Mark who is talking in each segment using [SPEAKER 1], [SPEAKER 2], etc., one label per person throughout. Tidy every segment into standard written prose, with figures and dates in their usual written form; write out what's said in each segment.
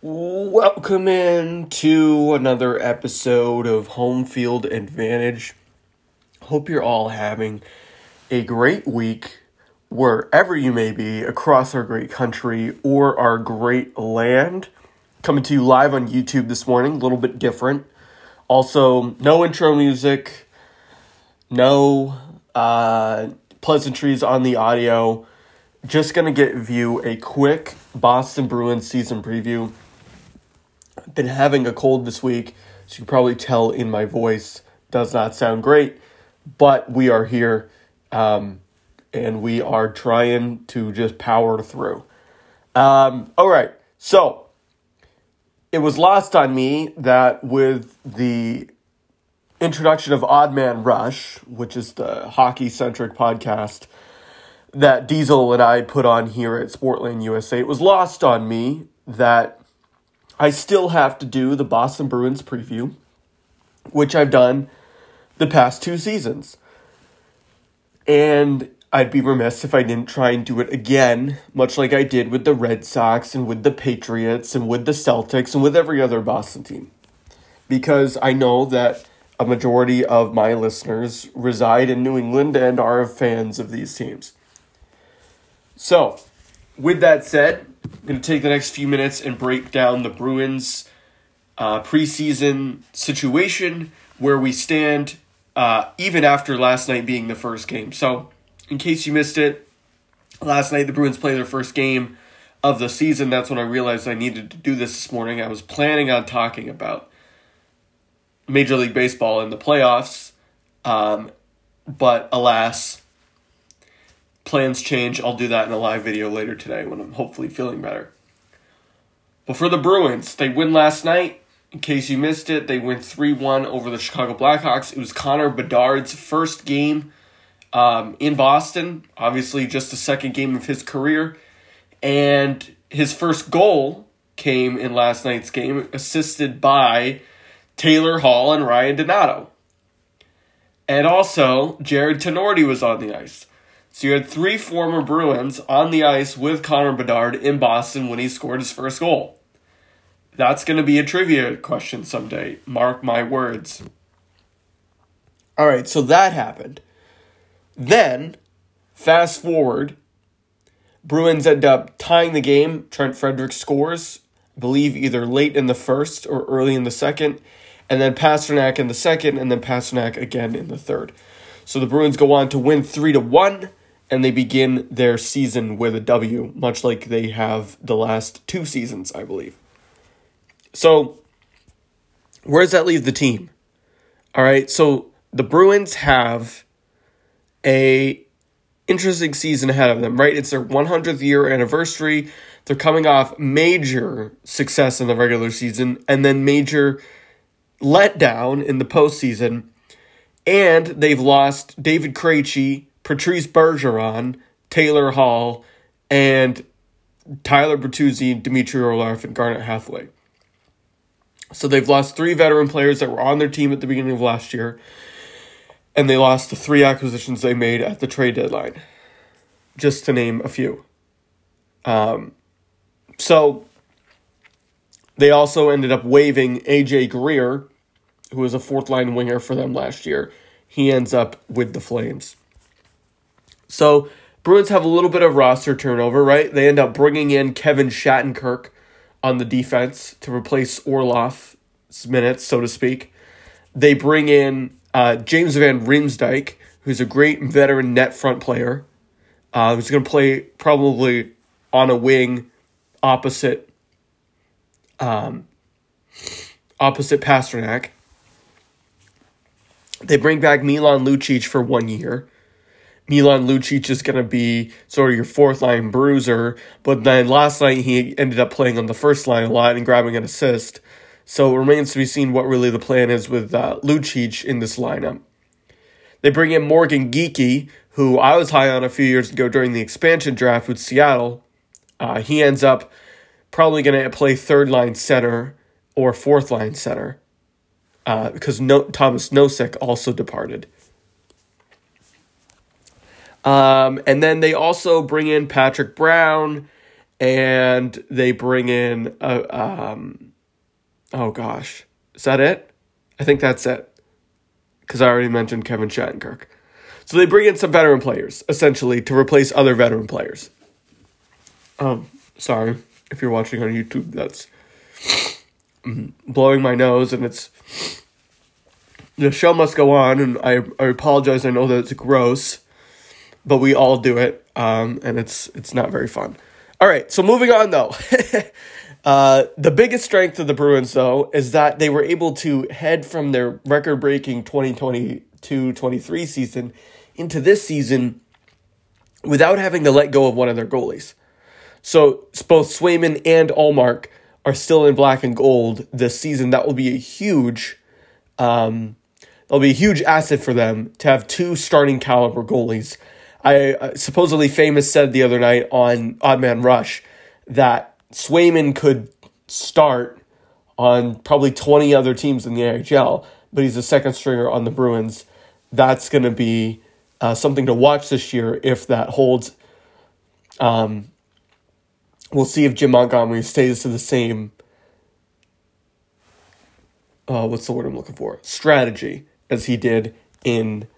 [SPEAKER 1] Welcome in to another episode of Home Field Advantage. Hope you're all having a great week wherever you may be across our great country or our great land. Coming to you live on YouTube this morning, a little bit different. Also, no intro music, no pleasantries on the audio. Just going to give you a quick Boston Bruins season preview. I've been having a cold this week, so you can probably tell in my voice does not sound great, but we are here, and we are trying to just power through. All right, so it was lost on me that with the introduction of Odd Man Rush, which is the hockey-centric podcast that Diesel and I put on here at Sportland USA, it was lost on me that I still have to do the Boston Bruins preview, which I've done the past two seasons. And I'd be remiss if I didn't try and do it again, much like I did with the Red Sox and with the Patriots and with the Celtics and with every other Boston team. Because I know that a majority of my listeners reside in New England and are fans of these teams. So, with that said, I'm going to take the next few minutes and break down the Bruins preseason situation, where we stand even after last night being the first game. So, in case you missed it, last night the Bruins played their first game of the season. That's when I realized I needed to do this morning. I was planning on talking about Major League Baseball and the playoffs, but alas, plans change. I'll do that in a live video later today when I'm hopefully feeling better. But for the Bruins, they win last night. In case you missed it, they win 3-1 over the Chicago Blackhawks. It was Connor Bedard's first game in Boston. Obviously, just the second game of his career. And his first goal came in last night's game, assisted by Taylor Hall and Ryan Donato. And also, Jared Tenorti was on the ice. So you had three former Bruins on the ice with Connor Bedard in Boston when he scored his first goal. That's going to be a trivia question someday. Mark my words. All right, so that happened. Then, fast forward, Bruins end up tying the game. Trent Frederick scores, I believe either late in the first or early in the second. And then Pastrnak in the second, and then Pastrnak again in the third. So the Bruins go on to win 3-1. And they begin their season with a W, much like they have the last two seasons, I believe. So, where does that leave the team? All right, so the Bruins have a interesting season ahead of them, right? It's their 100th year anniversary. They're coming off major success in the regular season and then major letdown in the postseason. And they've lost David Krejci, Patrice Bergeron, Taylor Hall, and Tyler Bertuzzi, Dmitry Orlov, and Garnet Hathaway. So they've lost three veteran players that were on their team at the beginning of last year, and they lost the three acquisitions they made at the trade deadline, just to name a few. So they also ended up waiving A.J. Greer, who was a fourth-line winger for them last year. He ends up with the Flames. So, Bruins have a little bit of roster turnover, right? They end up bringing in Kevin Shattenkirk on the defense to replace Orlov's minutes, so to speak. They bring in James Van Riemsdyk, who's a great veteran net front player, who's going to play probably on a wing opposite Pastrnak. They bring back Milan Lucic for 1 year. Milan Lucic is going to be sort of your fourth-line bruiser, but then last night he ended up playing on the first line a lot and grabbing an assist. So it remains to be seen what really the plan is with Lucic in this lineup. They bring in Morgan Geekie, who I was high on a few years ago during the expansion draft with Seattle. He ends up probably going to play third-line center or fourth-line center because Thomas Nosek also departed. And then they also bring in Patrick Brown and they bring in oh gosh, is that it? I think that's it, because I already mentioned Kevin Shattenkirk. So they bring in some veteran players, essentially, to replace other veteran players. Sorry, if you're watching on YouTube, that's blowing my nose, and the show must go on, and I apologize, I know that it's gross, but we all do it, and it's not very fun. All right, so moving on, though. The biggest strength of the Bruins, though, is that they were able to head from their record-breaking 2022-23 season into this season without having to let go of one of their goalies. So both Swayman and Ullmark are still in black and gold this season. That will be a huge asset for them to have two starting caliber goalies. I supposedly Famous said the other night on Odd Man Rush that Swayman could start on probably 20 other teams in the AHL, but he's a second stringer on the Bruins. That's going to be something to watch this year if that holds. We'll see if Jim Montgomery stays to the same, what's the word I'm looking for? Strategy as he did in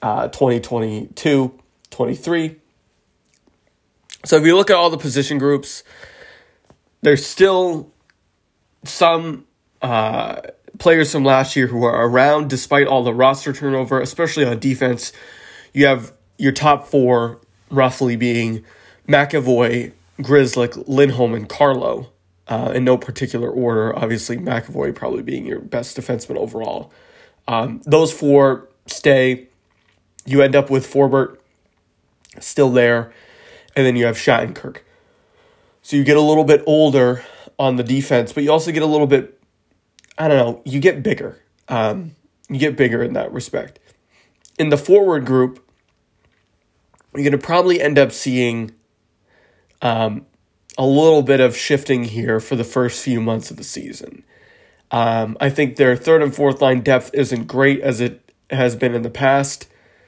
[SPEAKER 1] 2022-23. So if you look at all the position groups, there's still some players from last year who are around despite all the roster turnover, especially on defense. You have your top four roughly being McAvoy, Grzelcyk, Lindholm, and Carlo, in no particular order. Obviously, McAvoy probably being your best defenseman overall. Those four stay. You end up with Forbort still there, and then you have Shattenkirk. So you get a little bit older on the defense, but you also get a little bit, you get bigger. You get bigger in that respect. In the forward group, you're going to probably end up seeing a little bit of shifting here for the first few months of the season. I think their third and fourth line depth isn't great as it has been in the past.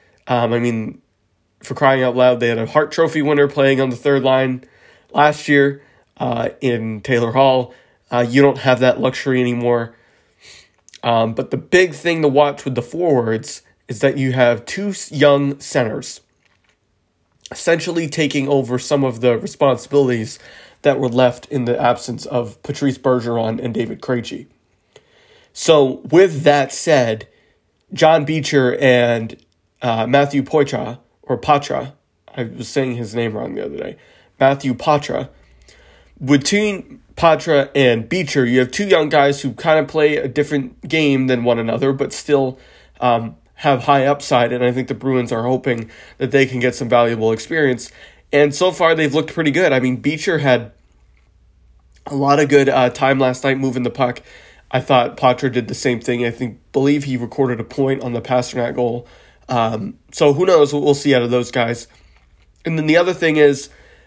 [SPEAKER 1] For crying out loud, they had a Hart Trophy winner playing on the third line last year in Taylor Hall. You don't have that luxury anymore. But the big thing to watch with the forwards is that you have two young centers essentially taking over some of the responsibilities that were left in the absence of Patrice Bergeron and David Krejci. So with that said, John Beecher and Matthew Poitras, or Patra, I was saying his name wrong the other day, Matthew Patra. Between Patra and Beecher, you have two young guys who kind of play a different game than one another, but still have high upside, and I think the Bruins are hoping that they can get some valuable experience. And so far, they've looked pretty good. I mean, Beecher had a lot of good time last night moving the puck. I thought Patra did the same thing. Believe he recorded a point on the Pasternak goal. So who knows what we'll see out of those guys. And then the other thing is,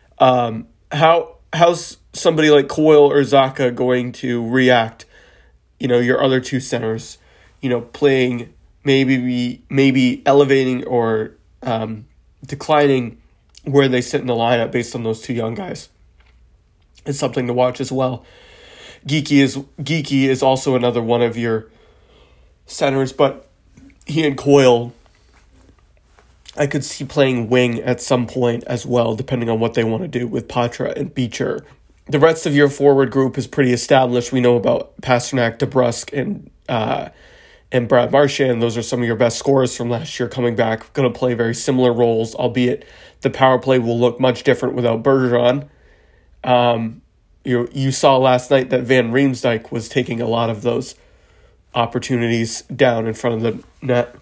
[SPEAKER 1] how's somebody like Coyle or Zacha going to react? Your other two centers, playing maybe elevating or declining where they sit in the lineup based on those two young guys. It's something to watch as well. Geeky is also another one of your centers, but he and Coyle, I could see playing wing at some point as well, depending on what they want to do with Patra and Beecher. The rest of your forward group is pretty established. We know about Pasternak, DeBrusk, and Brad Marchand. Those are some of your best scorers from last year coming back, going to play very similar roles, albeit the power play will look much different without Bergeron. You saw last night that Van Riemsdyk was taking a lot of those opportunities down in front of the net.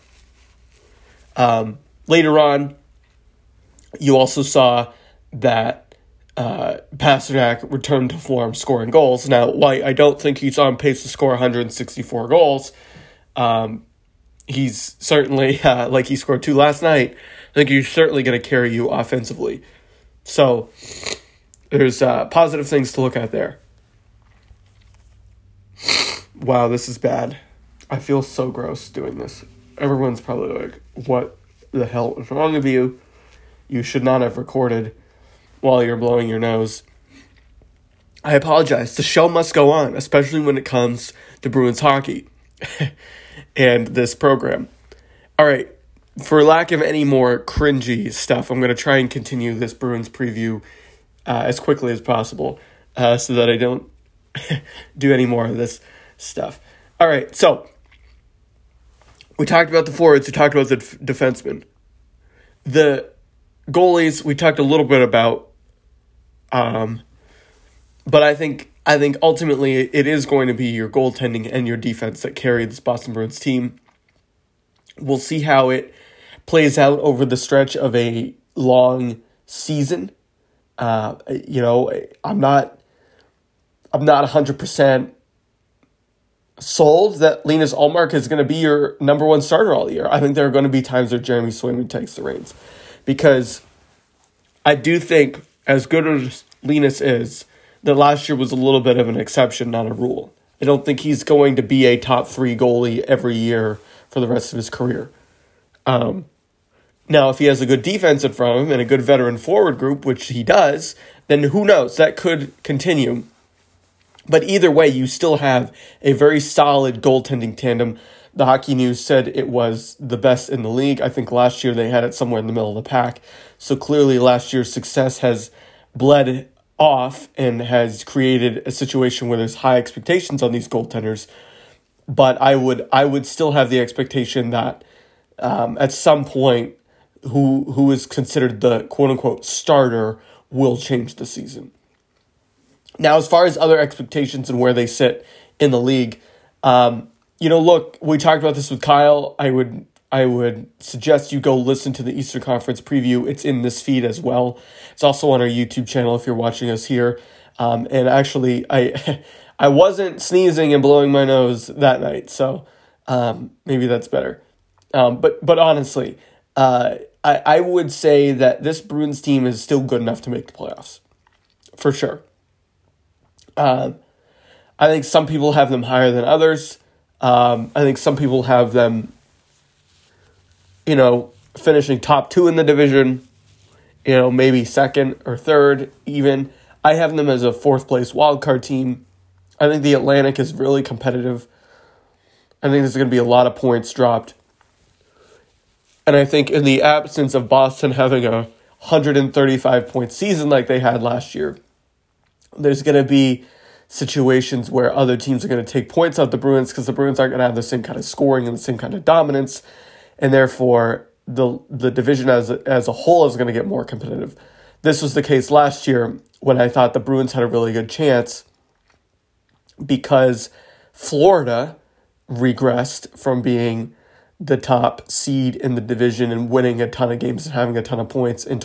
[SPEAKER 1] Later on, you also saw that Pasternak returned to form scoring goals. Now, White, I don't think he's on pace to score 164 goals. He's certainly, like he scored 2 last night, I think he's certainly going to carry you offensively. So there's positive things to look at there. Wow, this is bad. I feel so gross doing this. Everyone's probably like, what the hell is wrong with you? You should not have recorded while you're blowing your nose. I apologize. The show must go on, especially when it comes to Bruins hockey and this program. All right, for lack of any more cringy stuff, I'm going to try and continue this Bruins preview as quickly as possible so that I don't do any more of this stuff. All right, so we talked about the forwards, we talked about the defensemen. The goalies, we talked a little bit about, but I think ultimately it is going to be your goaltending and your defense that carry this Boston Bruins team. We'll see how it plays out over the stretch of a long season. I'm not 100% sold that Linus Ullmark is going to be your number one starter all year. I think there are going to be times where Jeremy Swayman takes the reins, because I do think, as good as Linus is, that last year was a little bit of an exception, not a rule. I don't think he's going to be a top 3 goalie every year for the rest of his career. Now, if he has a good defense in front of him and a good veteran forward group, which he does, then who knows? That could continue. But either way, you still have a very solid goaltending tandem. The Hockey News said it was the best in the league. I think last year they had it somewhere in the middle of the pack. So clearly last year's success has bled off and has created a situation where there's high expectations on these goaltenders. But I would still have the expectation that at some point who is considered the quote-unquote starter will change the season. Now, as far as other expectations and where they sit in the league, look, we talked about this with Kyle. I would suggest you go listen to the Eastern Conference preview. It's in this feed as well. It's also on our YouTube channel if you're watching us here. And actually, I wasn't sneezing and blowing my nose that night, so maybe that's better. But honestly, I would say that this Bruins team is still good enough to make the playoffs, for sure. I think some people have them higher than others. I think some people have them, finishing top 2 in the division, maybe second or third even. I have them as a 4th place wildcard team. I think the Atlantic is really competitive. I think there's going to be a lot of points dropped. And I think in the absence of Boston having a 135-point season like they had last year, there's going to be situations where other teams are going to take points out the Bruins because the Bruins aren't going to have the same kind of scoring and the same kind of dominance, and therefore the division as a whole is going to get more competitive. This was the case last year when I thought the Bruins had a really good chance because Florida regressed from being the top seed in the division and winning a ton of games and having a ton of points in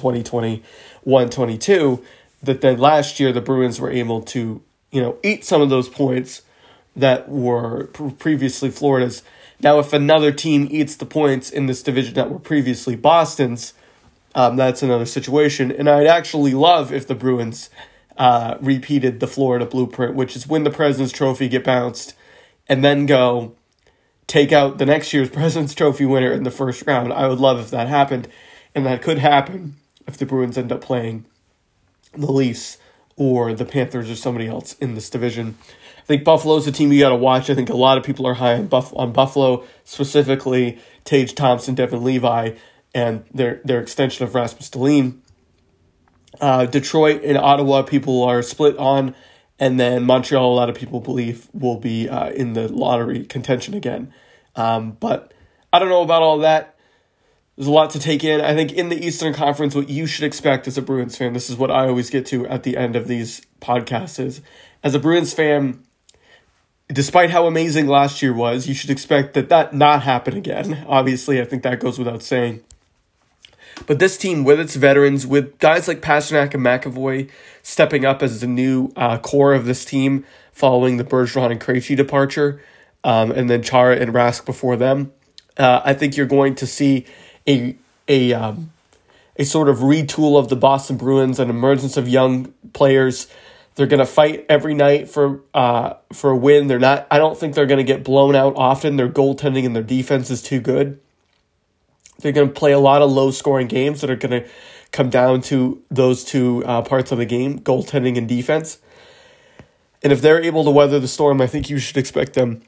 [SPEAKER 1] 2021-22, that then last year the Bruins were able to, eat some of those points that were previously Florida's. Now, if another team eats the points in this division that were previously Boston's, that's another situation. And I'd actually love if the Bruins repeated the Florida blueprint, which is win the President's Trophy, get bounced, and then go take out the next year's President's Trophy winner in the first round. I would love if that happened, and that could happen if the Bruins end up playing the Leafs or the Panthers or somebody else in this division. I think Buffalo's a team you got to watch. I think a lot of people are high on Buffalo, specifically Tage Thompson, Devin Levi, and their extension of Rasmus Dahlin. Detroit and Ottawa, people are split on, and then Montreal, a lot of people believe, will be in the lottery contention again. But I don't know about all that. There's a lot to take in. I think in the Eastern Conference, what you should expect as a Bruins fan, this is what I always get to at the end of these podcasts, is as a Bruins fan, despite how amazing last year was, you should expect that not happen again. Obviously, I think that goes without saying. But this team, with its veterans, with guys like Pastrnak and McAvoy stepping up as the new core of this team following the Bergeron and Krejci departure, and then Chara and Rask before them, I think you're going to see a sort of retool of the Boston Bruins, an emergence of young players. They're going to fight every night for a win. I don't think they're going to get blown out often. Their goaltending and their defense is too good. They're going to play a lot of low-scoring games that are going to come down to those two parts of the game, goaltending and defense. And if they're able to weather the storm, I think you should expect them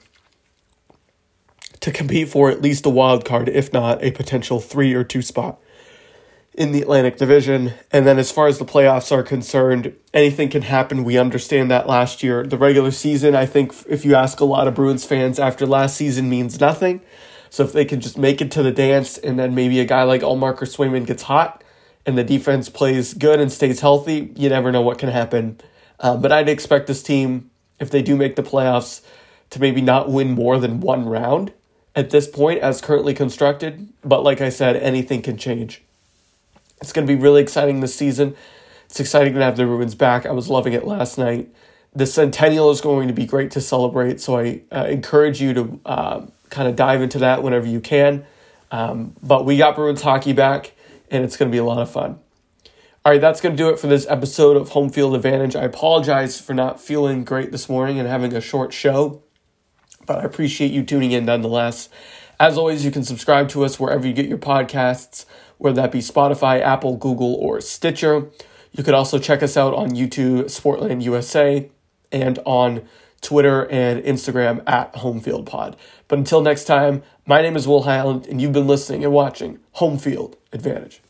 [SPEAKER 1] to compete for at least a wild card, if not a potential 3 or 2 spot in the Atlantic Division. And then as far as the playoffs are concerned, anything can happen. We understand that last year. The regular season, I think if you ask a lot of Bruins fans after last season, means nothing. So if they can just make it to the dance and then maybe a guy like Ullmark or Swayman gets hot and the defense plays good and stays healthy, you never know what can happen. But I'd expect this team, if they do make the playoffs, to maybe not win more than 1 round at this point as currently constructed. But like I said, anything can change. It's going to be really exciting this season. It's exciting to have the Bruins back. I was loving it last night. The Centennial is going to be great to celebrate, so I encourage you to kind of dive into that whenever you can. But we got Bruins hockey back, and it's going to be a lot of fun. All right, that's going to do it for this episode of Home Field Advantage. I apologize for not feeling great this morning and having a short show, but I appreciate you tuning in nonetheless. As always, you can subscribe to us wherever you get your podcasts, whether that be Spotify, Apple, Google, or Stitcher. You could also check us out on YouTube, Sportland USA, and on Twitter and Instagram at HomefieldPod. But until next time, my name is Will Highland, and you've been listening and watching Home Field Advantage.